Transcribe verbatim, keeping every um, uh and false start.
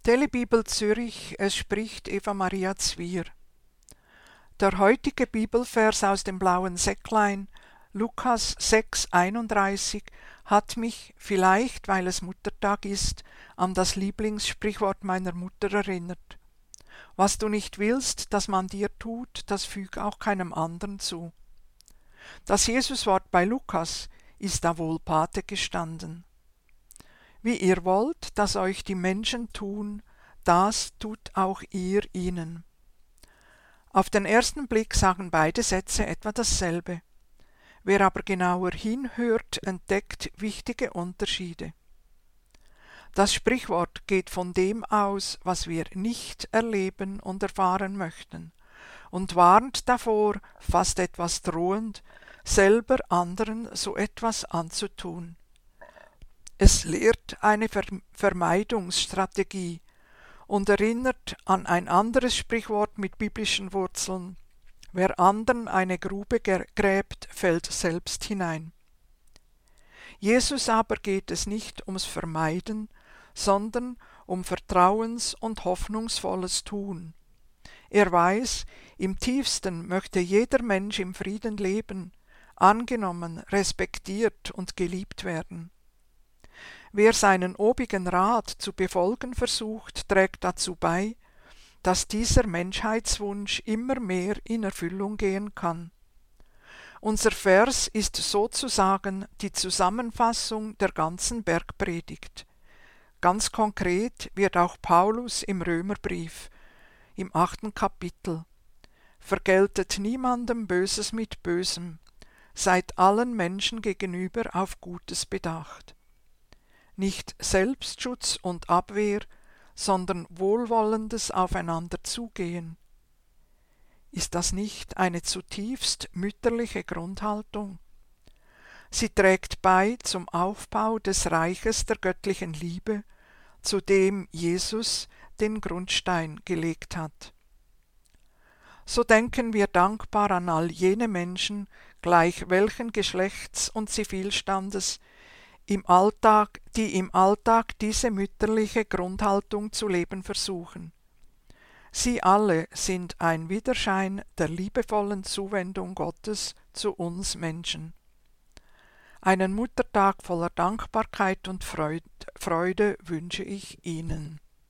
Telebibel Zürich, es spricht Eva Maria Zwier. Der heutige Bibelvers aus dem blauen Säcklein, Lukas sechs einunddreißig, hat mich, vielleicht weil es Muttertag ist, an das Lieblingssprichwort meiner Mutter erinnert. Was du nicht willst, dass man dir tut, das füg auch keinem anderen zu. Das Jesuswort bei Lukas ist da wohl Pate gestanden. Wie ihr wollt, dass euch die Menschen tun, das tut auch ihr ihnen. Auf den ersten Blick sagen beide Sätze etwa dasselbe. Wer aber genauer hinhört, entdeckt wichtige Unterschiede. Das Sprichwort geht von dem aus, was wir nicht erleben und erfahren möchten, und warnt davor, fast etwas drohend, selber anderen so etwas anzutun. Es lehrt eine Vermeidungsstrategie und erinnert an ein anderes Sprichwort mit biblischen Wurzeln: Wer anderen eine Grube gräbt, fällt selbst hinein. Jesus aber geht es nicht ums Vermeiden, sondern um vertrauens- und hoffnungsvolles Tun. Er weiß, im tiefsten möchte jeder Mensch im Frieden leben, angenommen, respektiert und geliebt werden. Wer seinen obigen Rat zu befolgen versucht, trägt dazu bei, dass dieser Menschheitswunsch immer mehr in Erfüllung gehen kann. Unser Vers ist sozusagen die Zusammenfassung der ganzen Bergpredigt. Ganz konkret wird auch Paulus im Römerbrief, im achten Kapitel: Vergeltet niemandem Böses mit Bösem, seid allen Menschen gegenüber auf Gutes bedacht. Nicht Selbstschutz und Abwehr, sondern wohlwollendes Aufeinander zugehen. Ist das nicht eine zutiefst mütterliche Grundhaltung? Sie trägt bei zum Aufbau des Reiches der göttlichen Liebe, zu dem Jesus den Grundstein gelegt hat. So denken wir dankbar an all jene Menschen, gleich welchen Geschlechts und Zivilstandes, im Alltag, die im Alltag diese mütterliche Grundhaltung zu leben versuchen. Sie alle sind ein Widerschein der liebevollen Zuwendung Gottes zu uns Menschen. Einen Muttertag voller Dankbarkeit und Freude wünsche ich Ihnen.